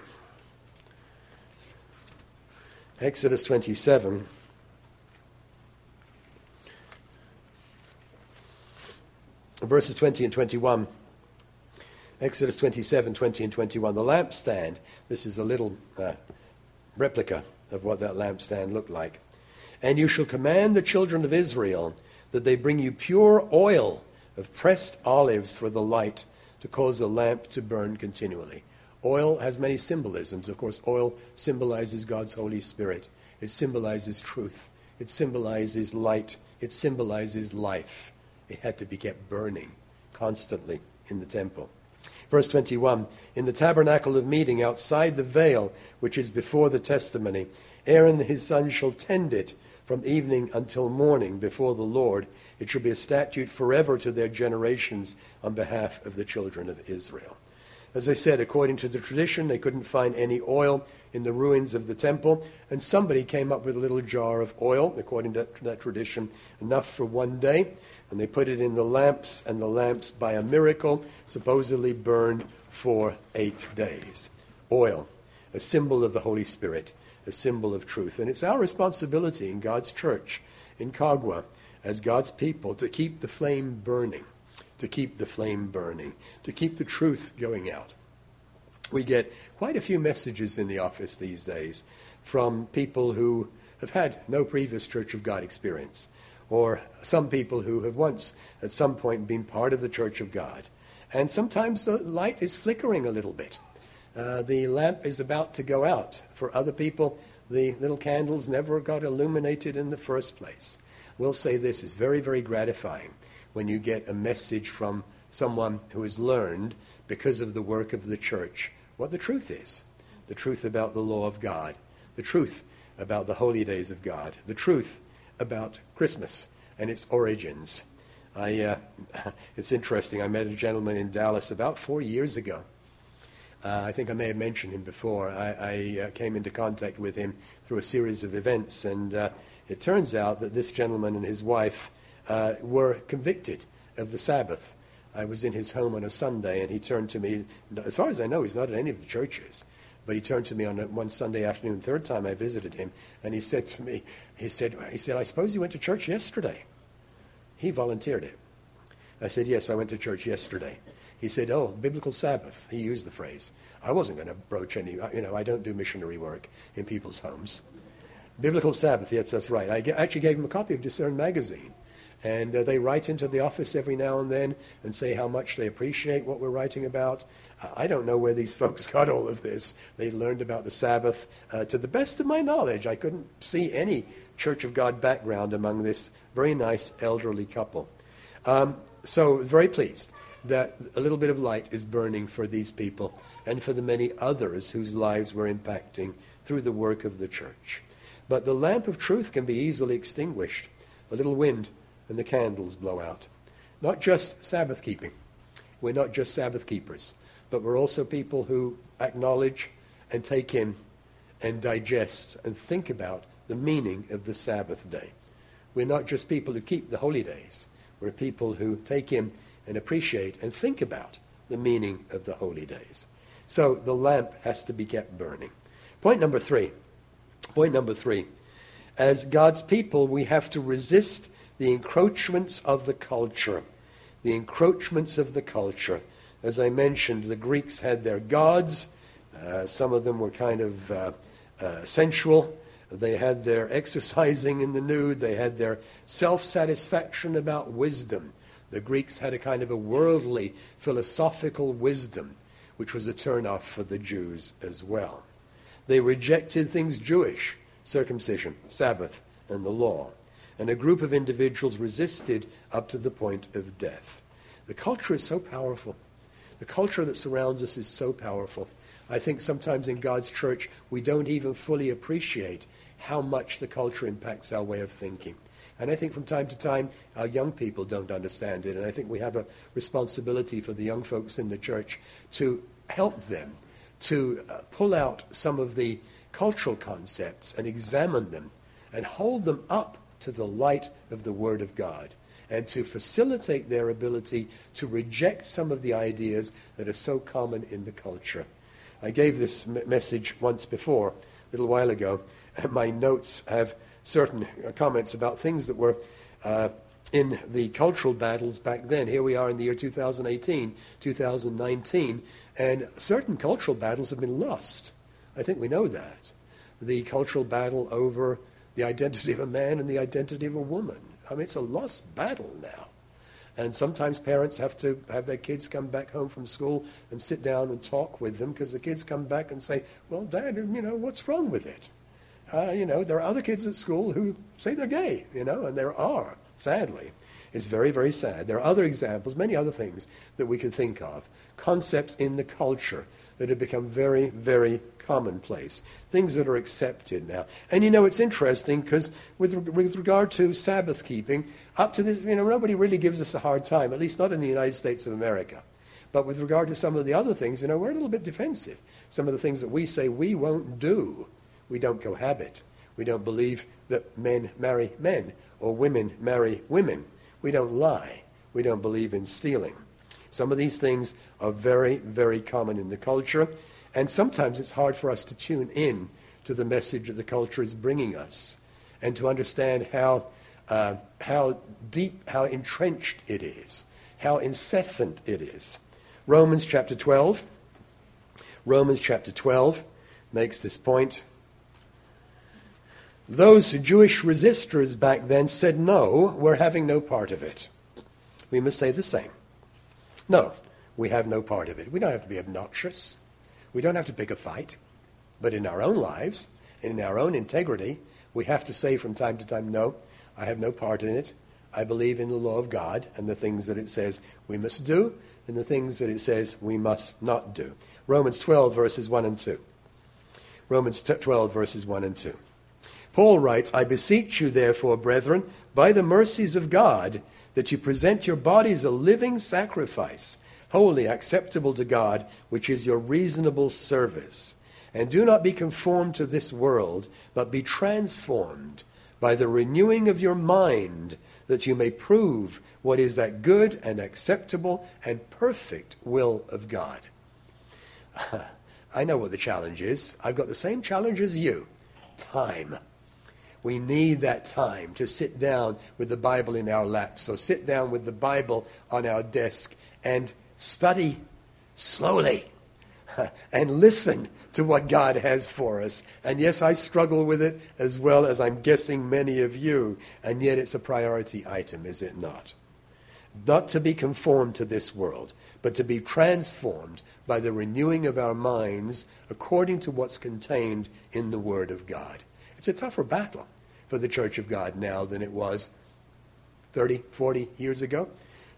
Exodus twenty-seven. Verses twenty and twenty-one. Exodus twenty-seven, twenty and twenty-one. The lampstand, this is a little uh, replica of what that lampstand looked like. And you shall command the children of Israel that they bring you pure oil of pressed olives for the light, to cause the lamp to burn continually. Oil has many symbolisms. Of course, oil symbolizes God's Holy Spirit. It symbolizes truth. It symbolizes light. It symbolizes life. It had to be kept burning constantly in the temple. Verse twenty-one, in the tabernacle of meeting outside the veil, which is before the testimony, Aaron and his sons shall tend it from evening until morning before the Lord. It shall be a statute forever to their generations on behalf of the children of Israel. As I said, according to the tradition, they couldn't find any oil in the ruins of the temple, and somebody came up with a little jar of oil, according to that tradition, enough for one day, and they put it in the lamps, and the lamps, by a miracle, supposedly burned for eight days. Oil, a symbol of the Holy Spirit, a symbol of truth. And it's our responsibility in God's church, in Kagwa, as God's people, to keep the flame burning, to keep the flame burning, to keep the truth going out. We get quite a few messages in the office these days from people who have had no previous Church of God experience, or some people who have once, at some point, been part of the Church of God. And sometimes the light is flickering a little bit. Uh, the lamp is about to go out. For other people, the little candles never got illuminated in the first place. We'll say this is very, very gratifying when you get a message from someone who has learned, because of the work of the church, what the truth is. The truth about the law of God. The truth about the holy days of God. The truth about Christmas and its origins. I, uh, it's interesting. I met a gentleman in Dallas about four years ago. Uh, I think I may have mentioned him before. I, I uh, came into contact with him through a series of events, and uh, it turns out that this gentleman and his wife uh, were convicted of the Sabbath. I was in his home on a Sunday, and he turned to me. As far as I know, he's not at any of the churches, but he turned to me on one Sunday afternoon, third time I visited him, and he said to me, he said, he said, I suppose you went to church yesterday. He volunteered it. I said, yes, I went to church yesterday. He said, oh, biblical Sabbath. He used the phrase. I wasn't going to broach any, you know, I don't do missionary work in people's homes. Biblical Sabbath, yes, that's right. I actually gave him a copy of Discern magazine. And uh, they write into the office every now and then and say how much they appreciate what we're writing about. Uh, I don't know where these folks got all of this. They learned about the Sabbath. Uh, to the best of my knowledge, I couldn't see any Church of God background among this very nice elderly couple. Um, so very pleased that a little bit of light is burning for these people and for the many others whose lives we're impacting through the work of the church. But the lamp of truth can be easily extinguished. A little wind and the candles blow out. Not just Sabbath keeping. We're not just Sabbath keepers, but we're also people who acknowledge and take in and digest and think about the meaning of the Sabbath day. We're not just people who keep the holy days. We're people who take in and appreciate and think about the meaning of the holy days. So the lamp has to be kept burning. Point number three. Point number three. As God's people, we have to resist the encroachments of the culture. The encroachments of the culture. As I mentioned, the Greeks had their gods. Uh, some of them were kind of uh, uh, sensual. They had their exercising in the nude. They had their self-satisfaction about wisdom. The Greeks had a kind of a worldly, philosophical wisdom, which was a turn-off for the Jews as well. They rejected things Jewish, circumcision, Sabbath, and the law. And a group of individuals resisted up to the point of death. The culture is so powerful. The culture that surrounds us is so powerful. I think sometimes in God's church we don't even fully appreciate how much the culture impacts our way of thinking. And I think from time to time our young people don't understand it. And I think we have a responsibility for the young folks in the church to help them to uh, pull out some of the cultural concepts and examine them and hold them up to the light of the Word of God, and to facilitate their ability to reject some of the ideas that are so common in the culture. I gave this m- message once before, a little while ago, and my notes have certain comments about things that were uh, in the cultural battles back then. Here we are in the year two thousand eighteen, two thousand nineteen, and certain cultural battles have been lost. I think we know that. The cultural battle over the identity of a man and the identity of a woman. I mean, it's a lost battle now. And sometimes parents have to have their kids come back home from school and sit down and talk with them, because the kids come back and say, well, Dad, you know, what's wrong with it? Uh, you know, there are other kids at school who say they're gay, you know, and there are, sadly. It's very, very sad. There are other examples, many other things that we could think of. Concepts in the culture that have become very, very commonplace. Things that are accepted now. And you know, it's interesting because with, with regard to Sabbath keeping, up to this, you know, nobody really gives us a hard time, at least not in the United States of America. But with regard to some of the other things, you know, we're a little bit defensive. Some of the things that we say we won't do. We don't cohabit. We don't believe that men marry men or women marry women. We don't lie. We don't believe in stealing. Some of these things are very, very common in the culture, and sometimes it's hard for us to tune in to the message that the culture is bringing us and to understand how uh, how deep, how entrenched it is, how incessant it is. Romans chapter twelve, Romans chapter twelve makes this point. Those Jewish resistors back then said, no, we're having no part of it. We must say the same. No, we have no part of it. We don't have to be obnoxious. We don't have to pick a fight. But in our own lives, in our own integrity, we have to say from time to time, no, I have no part in it. I believe in the law of God and the things that it says we must do and the things that it says we must not do. Romans twelve, verses one and two. Romans twelve, verses one and two. Paul writes, I beseech you, therefore, brethren, by the mercies of God, that you present your bodies a living sacrifice, holy, acceptable to God, which is your reasonable service. And do not be conformed to this world, but be transformed by the renewing of your mind, that you may prove what is that good and acceptable and perfect will of God. I know what the challenge is. I've got the same challenge as you. Time. We need that time to sit down with the Bible in our laps. So sit down with the Bible on our desk and study slowly and listen to what God has for us. And yes, I struggle with it as well as I'm guessing many of you. And yet it's a priority item, is it not? Not to be conformed to this world, but to be transformed by the renewing of our minds according to what's contained in the Word of God. It's a tougher battle for the Church of God now than it was thirty, forty years ago.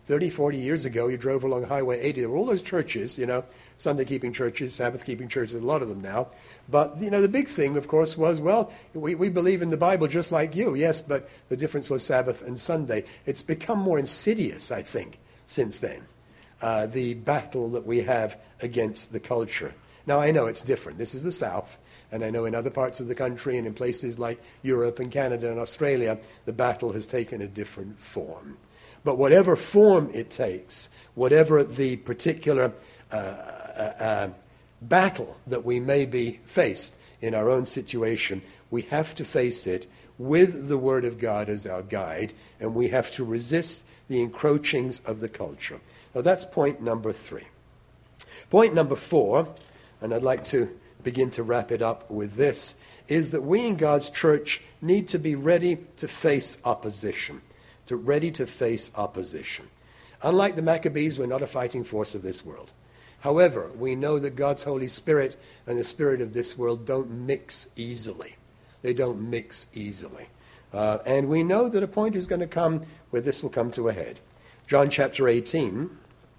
thirty, forty years ago, you drove along Highway eighty. There were all those churches, you know, Sunday-keeping churches, Sabbath-keeping churches, a lot of them now. But, you know, the big thing, of course, was, well, we, we believe in the Bible just like you. Yes, but the difference was Sabbath and Sunday. It's become more insidious, I think, since then, uh, the battle that we have against the culture. Now, I know it's different. This is the South, and I know in other parts of the country and in places like Europe and Canada and Australia, the battle has taken a different form. But whatever form it takes, whatever the particular uh, uh, uh, battle that we may be faced in our own situation, we have to face it with the Word of God as our guide, and we have to resist the encroachings of the culture. Now, that's point number three. Point number four, and I'd like to begin to wrap it up with this, is that we in God's church need to be ready to face opposition. To ready to face opposition. Unlike the Maccabees, we're not a fighting force of this world. However, we know that God's Holy Spirit and the spirit of this world don't mix easily. They don't mix easily. Uh, and we know that a point is going to come where this will come to a head. John chapter eighteen.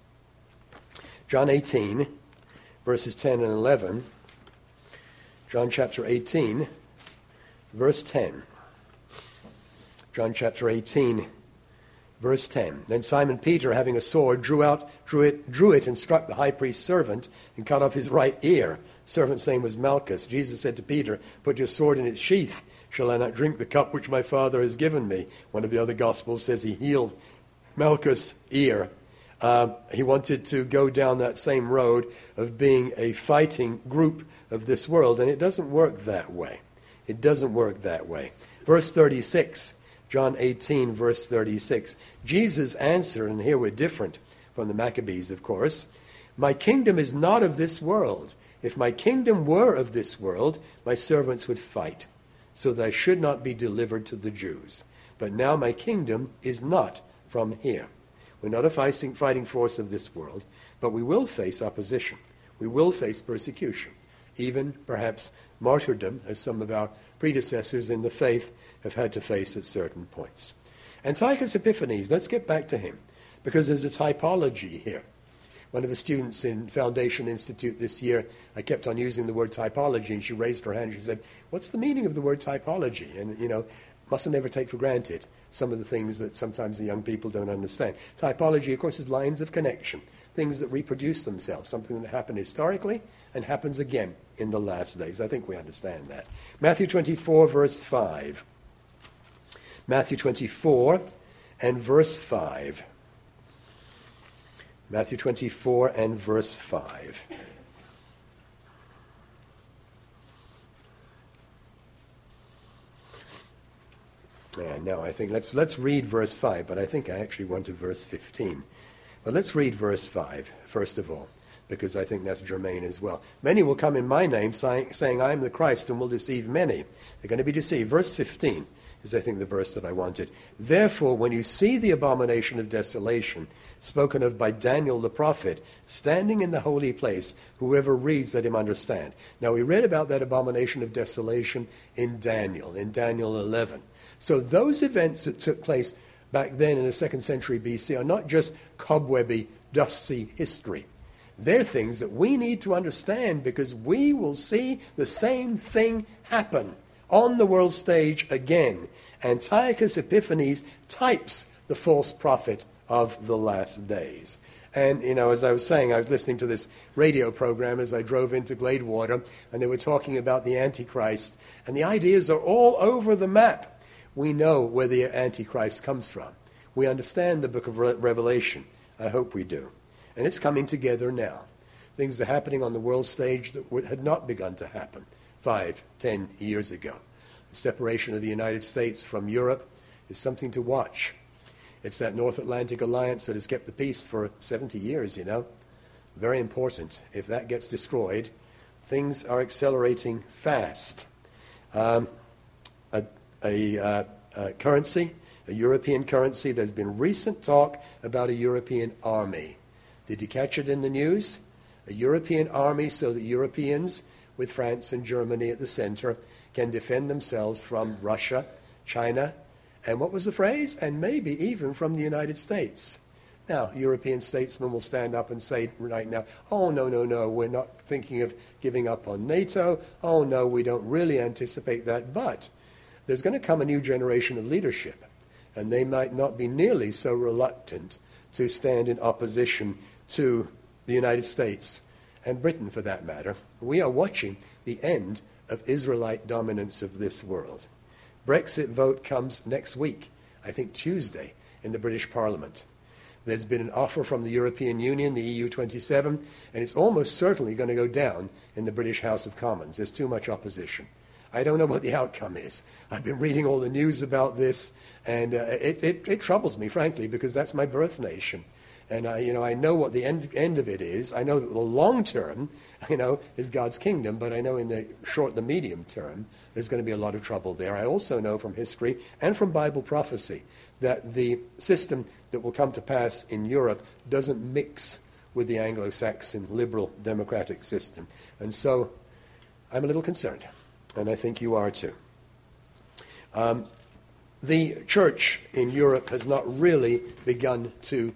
John eighteen, verses ten and eleven. John chapter eighteen, verse ten. John chapter eighteen, verse ten. Then Simon Peter, having a sword, drew out, drew it, drew it, and struck the high priest's servant, and cut off his right ear. The servant's name was Malchus. Jesus said to Peter, "Put your sword in its sheath. Shall I not drink the cup which my Father has given me?" One of the other Gospels says he healed Malchus' ear. Uh, he wanted to go down that same road of being a fighting group of this world, and it doesn't work that way. It doesn't work that way. Verse thirty-six. John eighteen, verse thirty-six. Jesus answered, and here we're different from the Maccabees, of course, "My kingdom is not of this world. If my kingdom were of this world, my servants would fight, so that I should not be delivered to the Jews. But now my kingdom is not from here." We're not a fighting, fighting force of this world, but we will face opposition. We will face persecution, even perhaps martyrdom, as some of our predecessors in the faith have had to face at certain points. Antiochus Epiphanes, let's get back to him, because there's a typology here. One of the students in Foundation Institute this year, I kept on using the word typology, and she raised her hand and she said, "What's the meaning of the word typology?" And, you know, mustn't ever take for granted some of the things that sometimes the young people don't understand. Typology, of course, is lines of connection, things that reproduce themselves, something that happened historically and happens again in the last days. I think we understand that. Matthew twenty-four, verse five. Matthew twenty-four and verse five. Matthew twenty-four and verse five. And now I think let's let's read verse five, but I think I actually want to verse fifteen. But let's read verse five first of all, because I think that's germane as well. "Many will come in my name, saying, saying I am the Christ, and will deceive many." They're going to be deceived. Verse fifteen is, I think, the verse that I wanted. "Therefore, when you see the abomination of desolation, spoken of by Daniel the prophet, standing in the holy place, whoever reads, let him understand." Now, we read about that abomination of desolation in Daniel, in Daniel eleven. So those events that took place back then in the second century B C are not just cobwebby, dusty history. They're things that we need to understand, because we will see the same thing happen on the world stage again. Antiochus Epiphanes types the false prophet of the last days. And, you know, as I was saying, I was listening to this radio program as I drove into Gladewater, and they were talking about the Antichrist, and the ideas are all over the map. We know where the Antichrist comes from. We understand the book of Re- Revelation. I hope we do. And it's coming together now. Things are happening on the world stage that would, had not begun to happen five, ten years ago. The separation of the United States from Europe is something to watch. It's that North Atlantic alliance that has kept the peace for seventy years, you know. Very important. If that gets destroyed, things are accelerating fast. Um, a a, uh, a currency, a European currency. There's been recent talk about a European army. Did you catch it in the news? A European army, so that Europeans, with France and Germany at the center, can defend themselves from Russia, China, and what was the phrase? And maybe even from the United States. Now, European statesmen will stand up and say right now, oh, no, no, no, we're not thinking of giving up on NATO. Oh, no, we don't really anticipate that. But there's going to come a new generation of leadership, and they might not be nearly so reluctant to stand in opposition to the United States and Britain, for that matter. We are watching the end of Israelite dominance of this world. Brexit vote comes next week, I think Tuesday, in the British Parliament. There's been an offer from the European Union, the E U twenty-seven, and it's almost certainly going to go down in the British House of Commons. There's too much opposition. I don't know what the outcome is. I've been reading all the news about this, and uh, it, it, it troubles me, frankly, because that's my birth nation. And I, you know, I know what the end, end of it is. I know that the long term, you know, is God's kingdom, but I know in the short, the medium term, there's going to be a lot of trouble there. I also know from history and from Bible prophecy that the system that will come to pass in Europe doesn't mix with the Anglo-Saxon liberal democratic system. And so I'm a little concerned, and I think you are too. Um, the church in Europe has not really begun to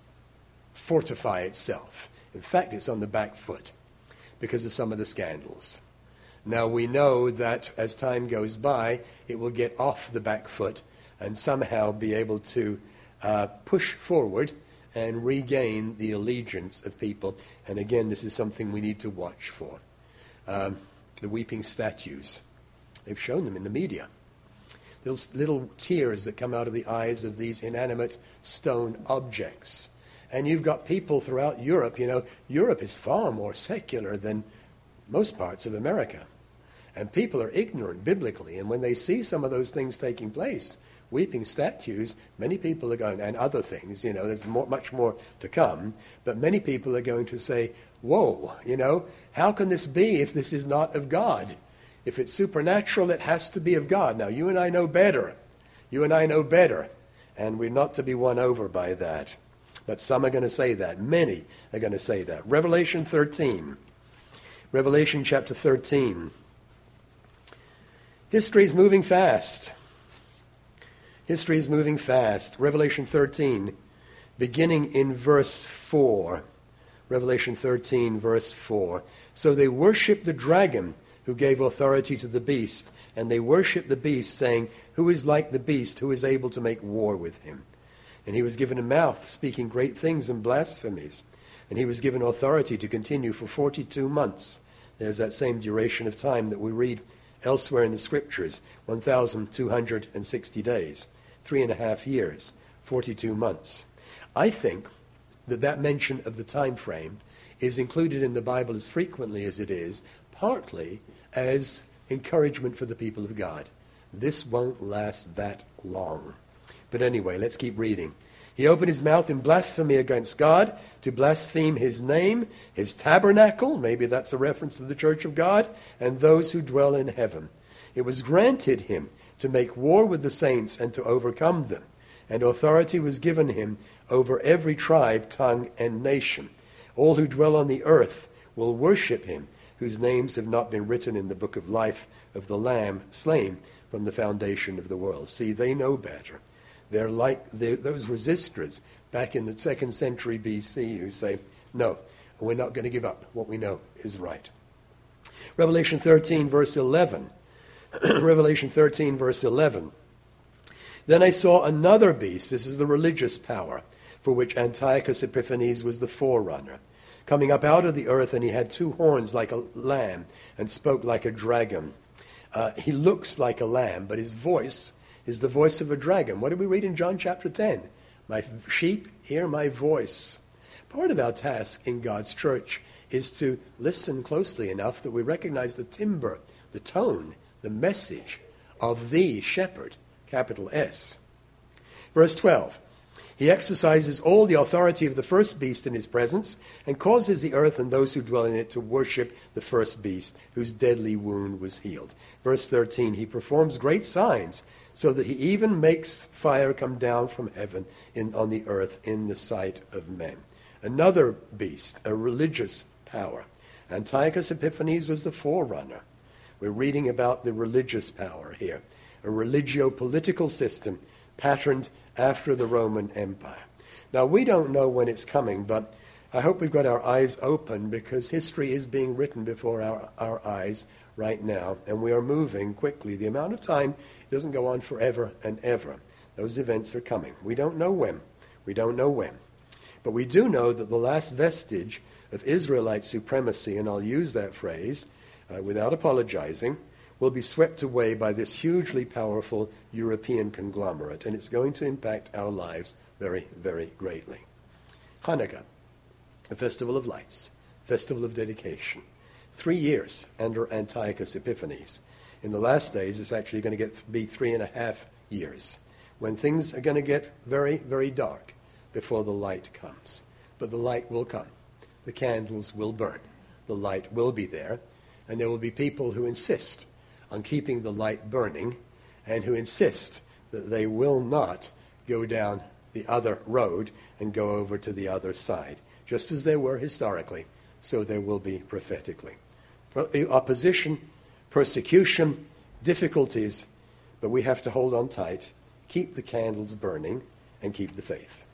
fortify itself. In fact, it's on the back foot because of some of the scandals. Now, we know that as time goes by, it will get off the back foot and somehow be able to uh, push forward and regain the allegiance of people. And again, this is something we need to watch for. Um, the weeping statues. They've shown them in the media. Little, little tears that come out of the eyes of these inanimate stone objects. And you've got people throughout Europe, you know, Europe is far more secular than most parts of America. And people are ignorant biblically. And when they see some of those things taking place, weeping statues, many people are going, and other things, you know, there's more, much more to come. But many people are going to say, whoa, you know, how can this be if this is not of God? If it's supernatural, it has to be of God. Now, you and I know better. You and I know better. And we're not to be won over by that. But some are going to say that. Many are going to say that. Revelation thirteen. Revelation chapter thirteen. History is moving fast. History is moving fast. Revelation thirteen, beginning in verse four. Revelation thirteen, verse four. So they worshiped the dragon who gave authority to the beast, and they worshiped the beast, saying, who is like the beast, who is able to make war with him? And he was given a mouth, speaking great things and blasphemies. And he was given authority to continue for forty-two months. There's that same duration of time that we read elsewhere in the Scriptures, one thousand two hundred sixty days, three and a half years, forty-two months. I think that that mention of the time frame is included in the Bible as frequently as it is, partly as encouragement for the people of God. This won't last that long. But anyway, let's keep reading. He opened his mouth in blasphemy against God, to blaspheme his name, his tabernacle, maybe that's a reference to the church of God, and those who dwell in heaven. It was granted him to make war with the saints and to overcome them, and authority was given him over every tribe, tongue, and nation. All who dwell on the earth will worship him, whose names have not been written in the book of life of the Lamb slain from the foundation of the world. See, they know better. They're like the, those resistors back in the second century B C who say, no, we're not going to give up. What we know is right. Revelation thirteen, verse eleven. Revelation thirteen, verse eleven. Then I saw another beast. This is the religious power for which Antiochus Epiphanes was the forerunner, coming up out of the earth, and he had two horns like a lamb and spoke like a dragon. Uh, he looks like a lamb, but his voice is the voice of a dragon. What did we read in John chapter ten? My sheep hear my voice. Part of our task in God's church is to listen closely enough that we recognize the timbre, the tone, the message of the shepherd, capital S. Verse twelve. He exercises all the authority of the first beast in his presence and causes the earth and those who dwell in it to worship the first beast, whose deadly wound was healed. Verse thirteen, he performs great signs, so that he even makes fire come down from heaven in, on the earth in the sight of men. Another beast, a religious power. Antiochus Epiphanes was the forerunner. We're reading about the religious power here, a religio-political system patterned after the Roman Empire. Now, we don't know when it's coming, but I hope we've got our eyes open, because history is being written before our, our eyes right now, and we are moving quickly. The amount of time doesn't go on forever and ever. Those events are coming. We don't know when. We don't know when. But we do know that the last vestige of Israelite supremacy, and I'll use that phrase uh, without apologizing, will be swept away by this hugely powerful European conglomerate, and it's going to impact our lives very, very greatly. Hanukkah, a festival of lights, festival of dedication. Three years under Antiochus Epiphanes. In the last days, it's actually going to get be three and a half years, when things are going to get very, very dark before the light comes. But the light will come. The candles will burn. The light will be there, and there will be people who insist on keeping the light burning, and who insist that they will not go down the other road and go over to the other side. Just as there were historically, so there will be prophetically. Opposition, persecution, difficulties, but we have to hold on tight, keep the candles burning, and keep the faith.